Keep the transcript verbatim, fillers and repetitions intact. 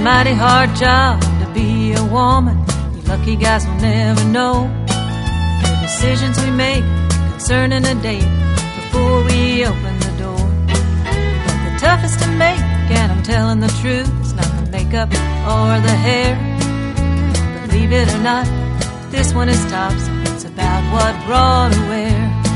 mighty hard job to be a woman. You lucky guys will never know the decisions we make concerning a date before we open the door. But the toughest to make, and I'm telling the truth, it's not the makeup or the hair. Believe it or not, this one is tops. It's about what bra to wear.